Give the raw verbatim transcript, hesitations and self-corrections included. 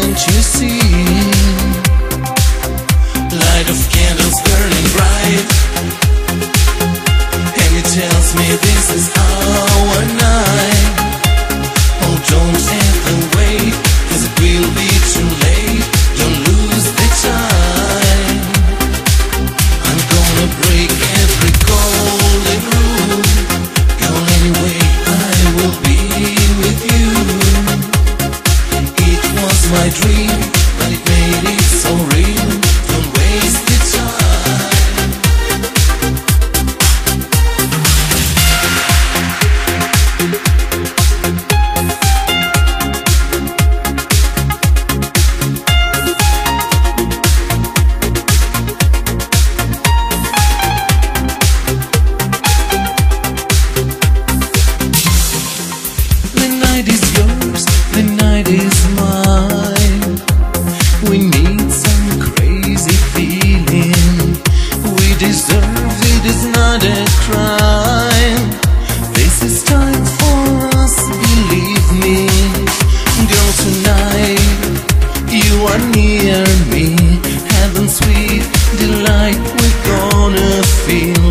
can't you see? Light of candles burning bright, and it tells me this is our night. Oh, don't ever wait, 'cause it will be too late. Don't lose the time. I'm gonna break every golden rule. Go anyway, I will be with you. It was my dream, but it made it so real. Don't waste the time. The night is yours, the night is mine. We need some crazy feeling. We deserve it, is not a crime. This is time for us, believe me. Girl, tonight you are near me. Heaven's sweet delight we're gonna feel.